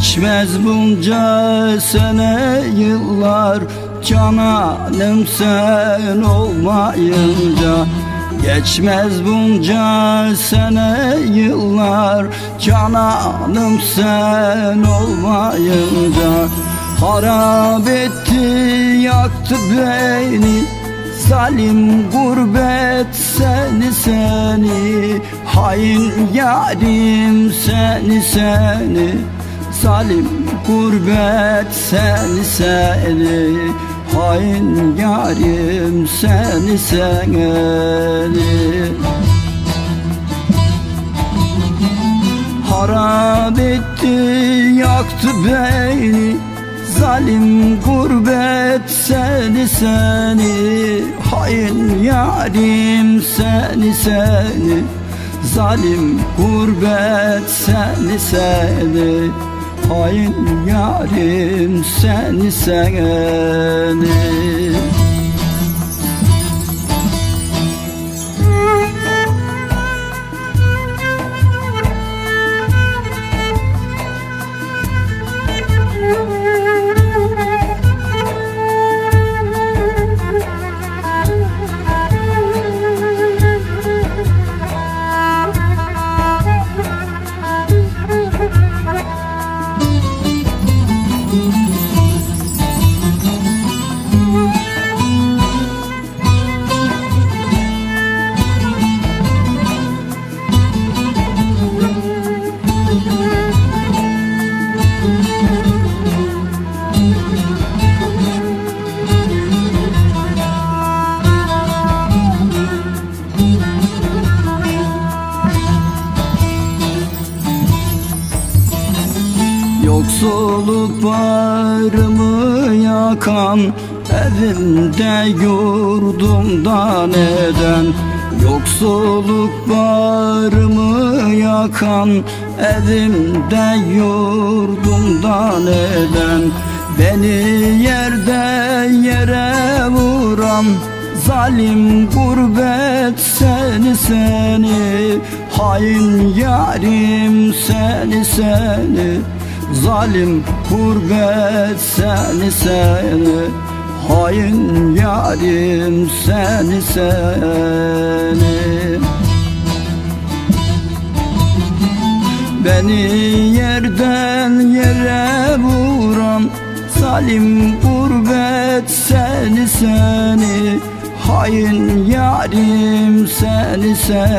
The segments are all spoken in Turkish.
Geçmez bunca sene yıllar, cananım sen olmayınca. Geçmez bunca sene yıllar, cananım sen olmayınca. Harap etti, yaktı beni zalim gurbet seni. Hain yarim seni, zalim gurbet seni. Hain yarim seni. Harap etti, yaktı beni zalim gurbet seni. Hain yarim seni, zalim gurbet seni. Hain yarim seni. Yoksulluk bağrımı yakan, evimde yurdumda neden? Yoksulluk bağrımı yakan, evimde yurdumda neden? Beni yerden yere vuran zalim gurbet seni. Hain yarim seni, zalim gurbet seni. Hain yarim seni. Beni yerden yere vuran zalim gurbet seni. Hain yarim seni,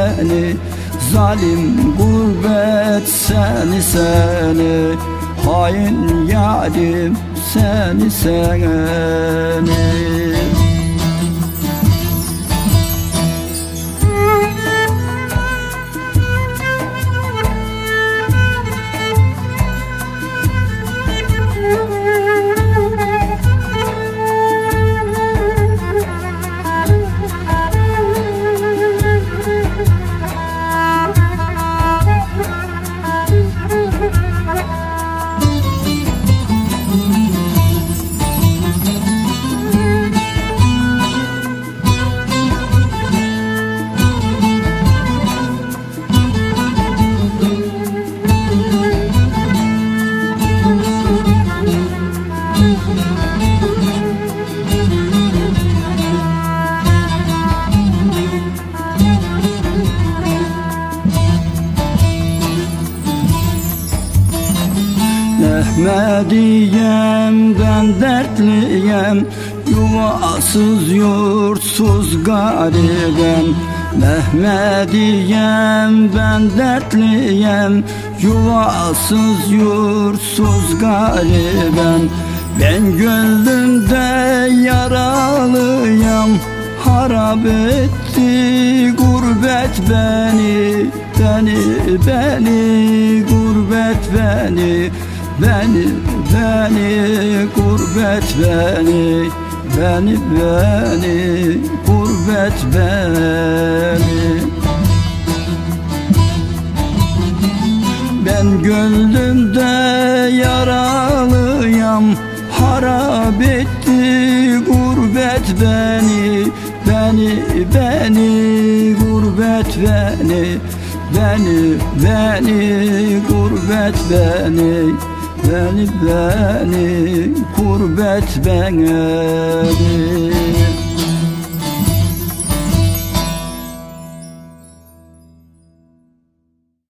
zalim gurbet seni. Hain yarim seni. Mehmediyem ben dertliyem, yuvasız yurtsuz garibim. Mehmediyem ben dertliyem, yuvasız yurtsuz garibim. Ben gönlümde yaralıyam, harap etti gurbet beni. Gurbet beni. Gurbet beni. Gurbet beni. Ben gönlümde yaralıyam, harap etti gurbet beni. Gurbet beni. Gurbet beni. Beni gurbet beni